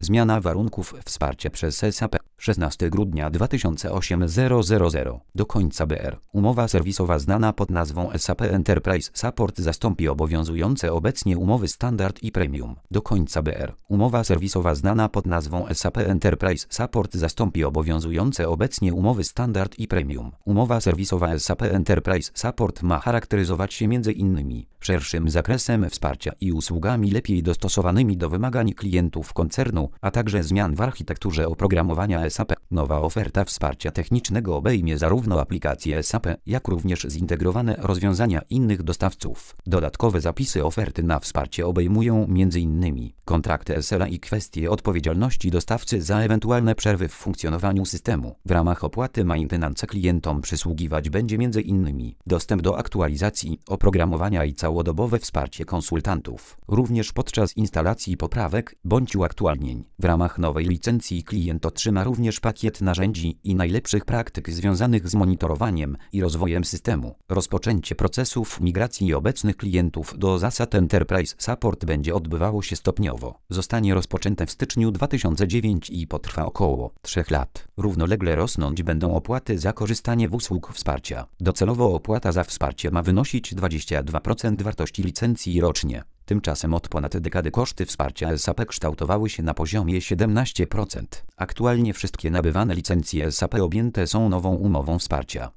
Zmiana warunków wsparcia przez SAP. 16 grudnia 2008 000. Do końca BR. Umowa serwisowa znana pod nazwą SAP Enterprise Support zastąpi obowiązujące obecnie umowy Standard i Premium. Do końca BR. Umowa serwisowa znana pod nazwą SAP Enterprise Support zastąpi obowiązujące obecnie umowy Standard i Premium. Umowa serwisowa SAP Enterprise Support ma charakteryzować się m.in. szerszym zakresem wsparcia i usługami lepiej dostosowanymi do wymagań klientów koncernu, a także zmian w architekturze oprogramowania SAP. Nowa oferta wsparcia technicznego obejmie zarówno aplikacje SAP, jak również zintegrowane rozwiązania innych dostawców. Dodatkowe zapisy oferty na wsparcie obejmują m.in. kontrakty SLA i kwestie odpowiedzialności dostawcy za ewentualne przerwy w funkcjonowaniu systemu. W ramach opłaty maintenance klientom przysługiwać będzie m.in. dostęp do aktualizacji oprogramowania i całodobowe wsparcie konsultantów, również podczas instalacji poprawek bądź uaktualnień. W ramach nowej licencji klient otrzyma również pakiet narzędzi i najlepszych praktyk związanych z monitorowaniem i rozwojem systemu. Rozpoczęcie procesów migracji obecnych klientów do zasad Enterprise Support będzie odbywało się stopniowo. Zostanie rozpoczęte w styczniu 2009 i potrwa około 3 lat. Równolegle rosnąć będą opłaty za korzystanie z usług wsparcia. Docelowo opłata za wsparcie ma wynosić 22% wartości licencji rocznie. Tymczasem od ponad dekady koszty wsparcia SAP kształtowały się na poziomie 17%. Aktualnie wszystkie nabywane licencje SAP objęte są nową umową wsparcia.